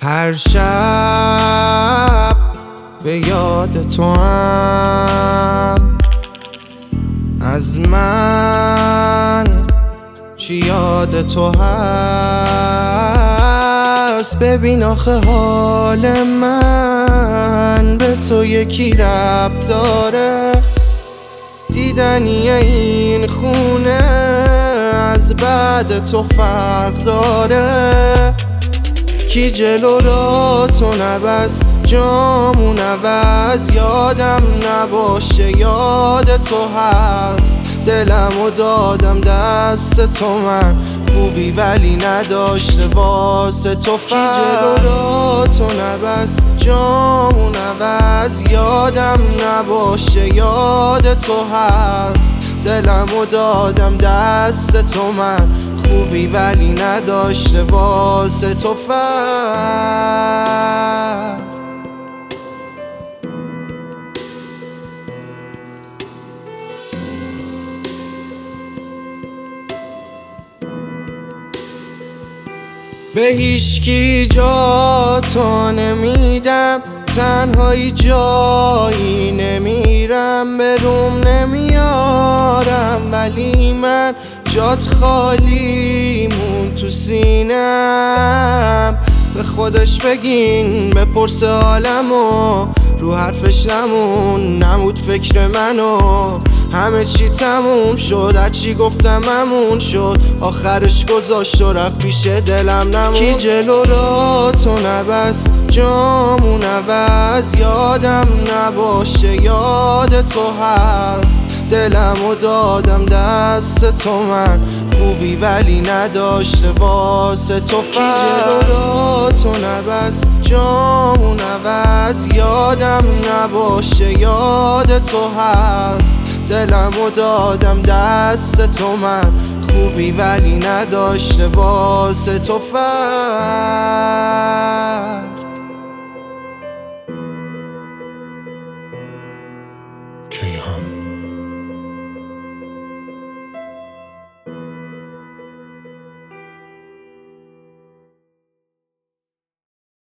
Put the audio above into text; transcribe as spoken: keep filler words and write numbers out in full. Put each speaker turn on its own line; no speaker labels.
هر شب به یاد تو هم، از من چی یاد تو هست. ببین آخه حال من به تو یکی ربط داره، دیدنی این خونه از بعد تو فرق داره. کی جلو را تو نبست جامون عوض، یادم نباشه یاد تو هست. دلمو دادم دست تو، من خوبی ولی نداشته واسه تو فرق. کی جلو را تو نبست جامون عوض، یادم نباشه یاد تو هست. دلمو دادم دست تو، من خوبی ولی نداشته واسه تو فرق. به هیچکی جا تو نمیدم، تنهایی جایی نمیرم، به روم نمیارم، ولی من جات خالی مون تو سینم. به خودش بگین بپرس عالمو، رو حرفش نمون نمود فکر منو. همه چی تموم شد، هرچی گفتم همون شد، آخرش گذاشت و رفت پیش دلم نمون. کی جلو را تو نبست جامون عوض، یادم نباشه یاد تو هست. دلمو دادم دست تو، من خوبی ولی نداشته واسه تو فرق. کی جلو را تو نبست جامون عوض، یادم نباشه یاد تو هست. دلمو دادم دست تو، من خوبی ولی نداشته واسه تو فرق.
کیهان